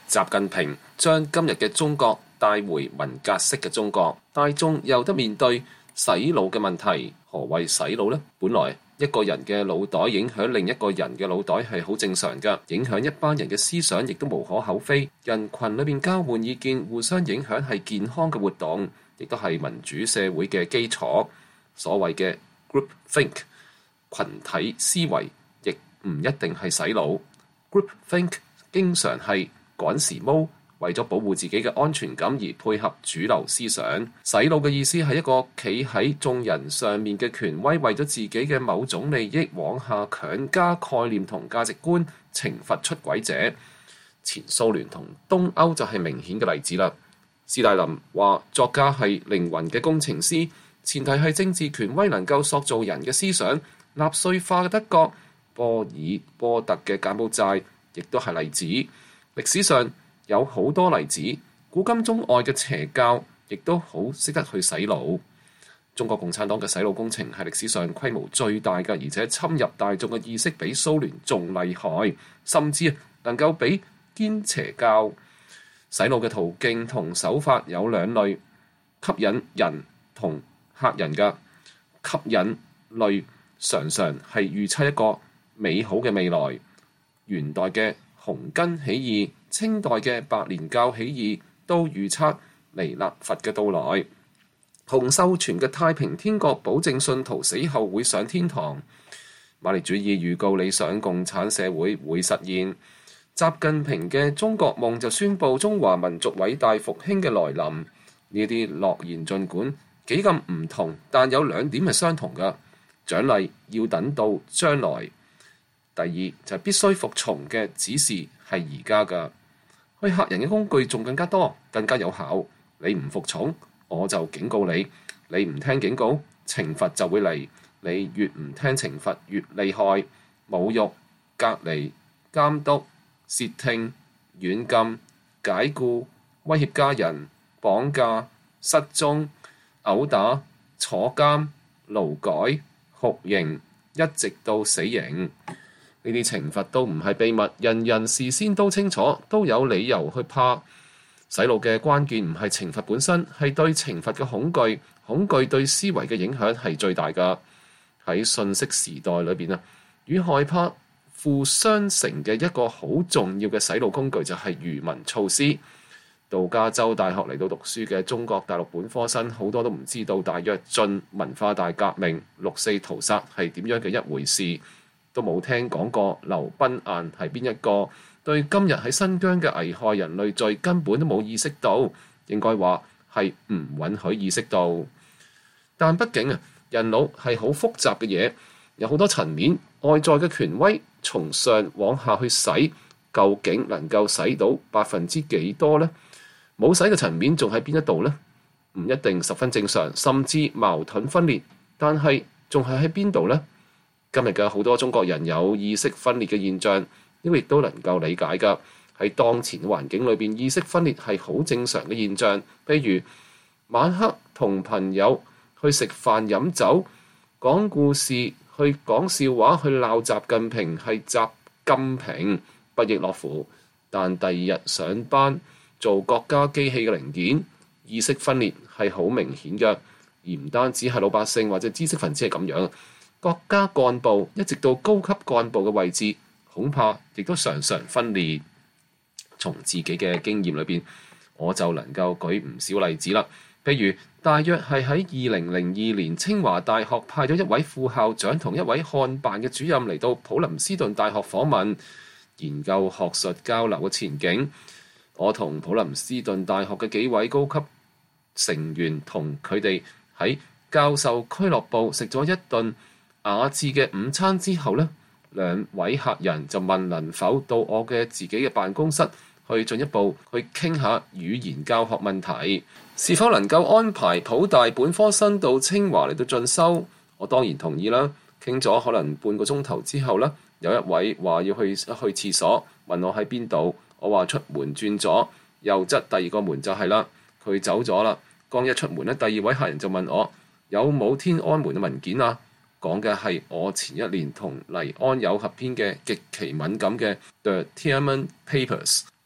習近平將今日嘅中國帶回文革式嘅中國，大眾又得面對洗腦嘅問題。何謂洗腦呢？本來一個人嘅腦袋影響另一個人嘅腦袋係好正常㗎，影響一班人嘅思想亦都無可厚非。人群裏面交換意見、互相影響係健康嘅活動，亦都係民主社會嘅基礎。所謂嘅 group think 群體思維，亦唔一定係洗腦。group think 經常係趕時髦，為咗保護自己嘅安全感而配合主流思想。洗腦嘅意思係一個企喺眾人上面嘅權威，為咗自己嘅某種利益往下強加概念同價值觀，懲罰出軌者。前蘇聯同東歐就係明顯嘅例子啦。斯大林話作家係靈魂嘅工程師，前提係政治權威能夠塑造人嘅思想。納粹化嘅德國、波爾波特嘅柬埔寨亦都係例子。歷史上有好多例子，古今中外嘅邪教亦都好識得去洗腦。中國共產黨嘅洗腦工程係歷史上規模最大嘅，而且侵入大眾嘅意識比蘇聯仲厲害，甚至能夠比堅邪教。洗腦嘅途徑同手法有兩類，吸引人同嚇人嘅。吸引類常常係預測一個美好嘅未來。元代嘅紅巾起義、清代嘅白蓮教起義都預測彌勒佛嘅到來。洪秀全嘅太平天國保證信徒死後會上天堂。馬列主義預告理想共產社會會實現。習近平嘅中國夢就宣佈中華民族偉大復興嘅來臨。呢啲諾言盡管幾咁唔同，但有兩點係相同嘅。獎勵要等到將來。第二就係必須服從嘅指示係而家㗎。去嚇人嘅工具仲更加多，更加有效。你唔服從，我就警告你；你唔聽警告，懲罰就會嚟。你越唔聽懲罰越厲害。侮辱、隔離、監督、竊聽、軟禁、解僱、威脅家人、綁架、失蹤、毆打、坐監、勞改、酷刑，一直到死刑。呢啲懲罰都唔係秘密，人人事先都清楚，都有理由去怕。洗腦嘅關鍵唔係懲罰本身，係對懲罰嘅恐懼。恐懼對思維嘅影響係最大㗎。喺信息時代裏邊與害怕負相乘嘅一個好重要嘅洗腦工具就係愚民措施。到加州大學嚟到讀書嘅中國大陸本科生好多都唔知道大躍進、文化大革命、六四屠殺係點樣嘅一回事，都冇聽講過劉賓雁係邊一個，對今日喺新疆嘅危害人類罪根本都冇意識到，應該話係唔允許意識到。但畢竟人腦係好複雜嘅嘢，有好多層面，外在嘅權威從上往下去洗，究竟能夠洗到%幾多呢？冇洗嘅層面仲喺邊一度呢？唔一定十分正常，甚至矛盾分裂，但係仲係喺邊度呢？今日嘅好多中國人有意識分裂嘅現象，呢個亦都能夠理解㗎。喺當前環境裏邊，意識分裂係好正常嘅現象。譬如晚黑同朋友去食飯飲酒，講故事，去講笑話，去鬧習近平係習近平，不亦樂乎。但第二日上班做國家機器嘅零件，意識分裂係好明顯嘅，而唔單止係老百姓或者知識分子係咁樣，國家幹部一直到高級幹部嘅位置，恐怕亦都常常分裂。從自己嘅經驗裏邊，我就能夠舉唔少例子啦。譬如大約係喺2002年，清華大學派咗一位副校長同一位漢辦嘅主任嚟到普林斯頓大學訪問，研究學術交流嘅前景。我同普林斯頓大學嘅幾位高級成員同佢哋喺教授俱樂部食咗一頓雅致嘅午餐之後呢，兩位客人就問能否到我嘅自己嘅辦公室去進一步去傾下語言教學問題，是否能夠安排普大本科生到清華嚟到進修。我當然同意啦。傾咗可能半個鐘頭之後呢，有一位話要去廁所，問我喺邊度。我話出門轉左，右側第二個門就係啦。佢走咗啦。剛一出門呢，第二位客人就問我有冇天安門嘅文件啊？講嘅係我前一年同黎安友合編嘅極其敏感嘅 The Tiananmen Papers。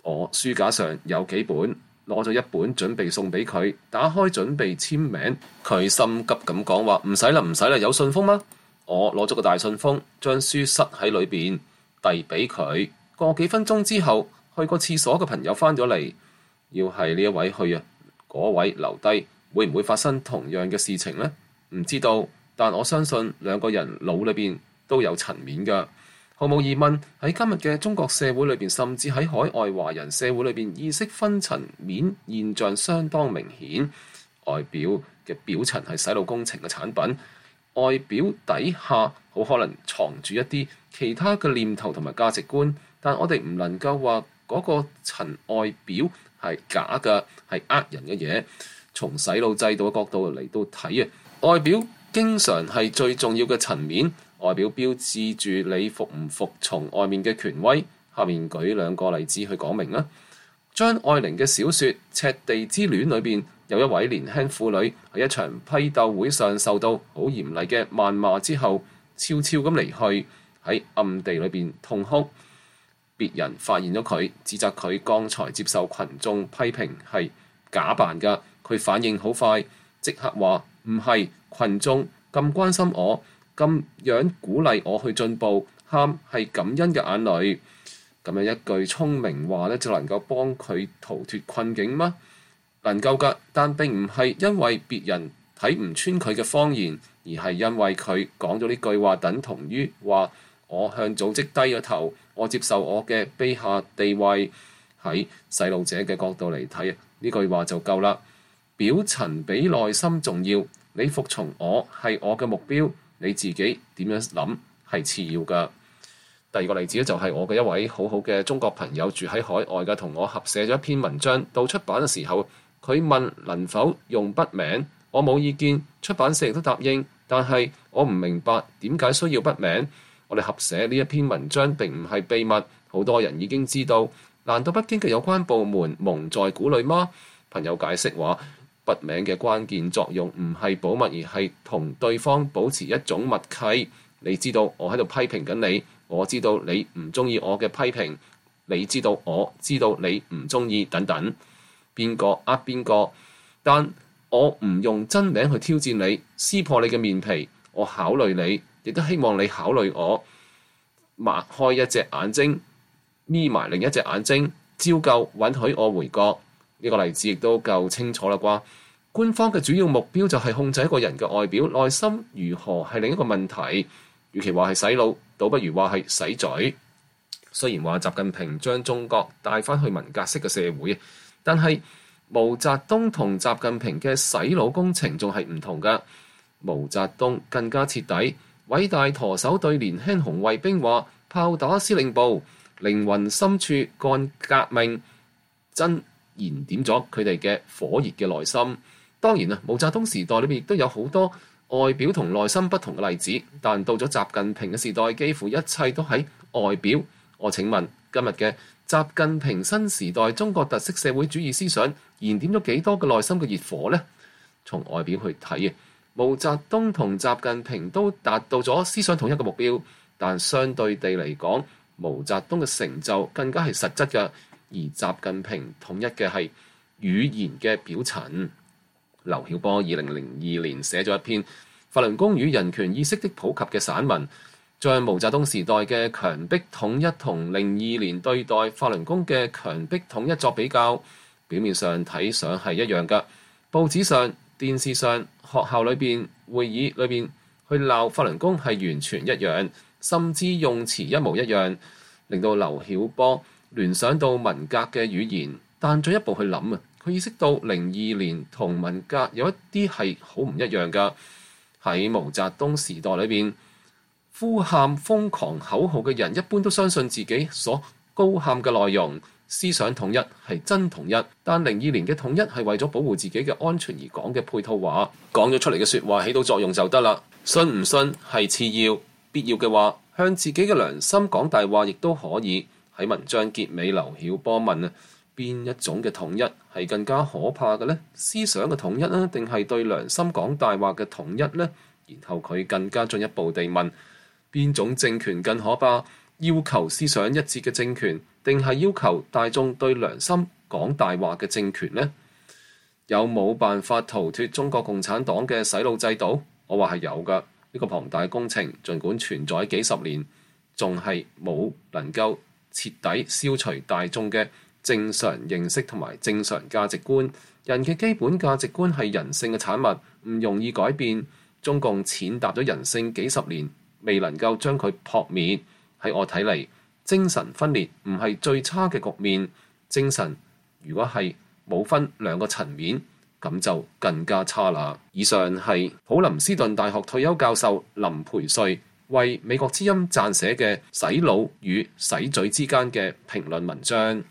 我書架上有幾本，攞咗一本準備送俾佢，打開準備簽名。佢心急咁講話：唔使啦，唔使啦，有信封嗎？我攞咗個大信封，將書塞喺裏邊，遞俾佢。過幾分鐘之後，去過廁所嘅朋友翻咗嚟，要係呢一位去啊，嗰位留低，會唔會發生同樣嘅事情呢？唔知道，但我相信兩個人腦裏邊都有層面㗎。毫無疑問，喺今日嘅中國社會裏邊，甚至喺海外華人社會裏邊，意識分層面現象相當明顯。外表嘅表層係洗腦工程嘅產品，外表底下好可能藏住一啲其他嘅念頭同埋價值觀，但我哋唔能夠話嗰個層外表係假嘅，係呃人嘅嘢。從洗腦制度嘅角度嚟到睇啊，外表經常係最重要嘅層面。外表標誌住你服唔服從外面嘅權威。下面舉兩個例子去講明啦。張愛玲嘅小說《赤地之戀》裏邊，有一位年輕婦女喺一場批鬥會上受到好嚴厲嘅謾罵之後，悄悄咁離去，喺暗地裏邊痛哭。別人發現咗佢，指責佢剛才接受群眾批評係假扮㗎。佢反應好快，即刻話唔係，群眾咁關心我，咁樣鼓勵我去進步，喊係感恩嘅眼淚。咁樣一句聰明話咧，就能夠幫佢逃脫困境嗎？能夠㗎，但並唔係因為別人睇唔穿佢嘅謊言，而係因為佢講咗呢句話，等同於話我向組織低咗頭，我接受我嘅卑下地位。喺洗腦者嘅角度嚟睇，呢句話就夠啦。表層比內心重要，你服從我係我嘅目標，你自己點樣諗係次要㗎。第二個例子咧，就係我嘅一位好好嘅中國朋友，住喺海外嘅，同我合寫咗一篇文章，到出版嘅時候，佢問能否用筆名，我冇意見，出版社亦都答應，但係我唔明白點解需要筆名。我哋合寫呢一篇文章並唔係秘密，好多人已經知道，難道北京嘅有關部門蒙在鼓裏嗎？朋友解釋話，筆名嘅關鍵作用唔係保密，而係同對方保持一種默契。你知道我喺度批評緊你，我知道你唔中意我嘅批評，你知道我知道你唔中意等等。邊個呃邊個？但我唔用真名去挑戰你，撕破你嘅面皮。我考慮你，亦都希望你考慮我。擘開一隻眼睛，眯埋另一隻眼睛，照舊允許我回國。呢個例子亦都夠清楚啦啩。官方嘅主要目標就係控制一個人嘅外表，內心如何係另一個問題。與其話係洗腦，倒不如話係洗嘴。雖然話習近平將中國帶翻去文革式嘅社會，但係毛澤東同習近平嘅洗腦工程仲係唔同㗎。毛澤東更加徹底，偉大舵手對年輕紅衛兵話：炮打司令部，靈魂深處幹革命，真燃點咗佢哋嘅火熱嘅內心。當然啊，毛澤東時代裏面亦都有好多外表同內心不同嘅例子，但到咗習近平嘅時代，幾乎一切都喺外表。我請問今日嘅習近平新時代中國特色社會主義思想燃點咗幾多嘅內心嘅熱火呢？從外表去睇，毛澤東同習近平都達到咗思想統一嘅目標，但相對地嚟講，毛澤東嘅成就更加係實質嘅，而習近平統一嘅係語言嘅表層。劉曉波2002年寫咗一篇《法輪功與人權意識的普及》嘅散文，將毛澤東時代嘅強迫統一同02年對待法輪功嘅強迫統一作比較。表面上睇上係一樣㗎，報紙上、電視上、學校裏邊、會議裏邊去鬧法輪功係完全一樣，甚至用詞一模一樣，令到劉曉波聯想到文革嘅語言。但進一步去諗啊，佢意識到02年同文革有一啲係好唔一樣㗎。喺毛澤東時代裏邊，呼喊瘋狂口號嘅人一般都相信自己所高喊嘅內容，思想統一係真統一。但02年嘅統一係為咗保護自己嘅安全而講嘅配套話，講咗出嚟嘅説話起到作用就得啦。信唔信係次要，必要嘅話向自己嘅良心講大話亦都可以。喺文章結尾，劉曉波問啊，邊一種嘅統一係更加可怕嘅呢？思想嘅統一呢，定係對良心講大話嘅統一呢？然後佢更加進一步地問，邊種政權更可怕？要求思想一致嘅政權， 定係要求大眾對良心講大話嘅政權呢？有冇辦法逃脫中國共產黨嘅洗腦制度？我話係有㗎。呢個龐大工程儘管存在幾十年，仲係冇能夠徹底消除大眾嘅正常認識同埋正常價值觀。人嘅基本價值觀係人性嘅產物，唔容易改變。中共踐踏咗人性幾十年，未能夠將佢撲滅。喺我睇嚟，精神分裂唔係最差嘅局面。精神如果係冇分兩個層面，咁就更加差啦。以上係普林斯頓大學退休教授林培瑞為美國之音撰寫嘅《洗腦與洗嘴之間》嘅評論文章。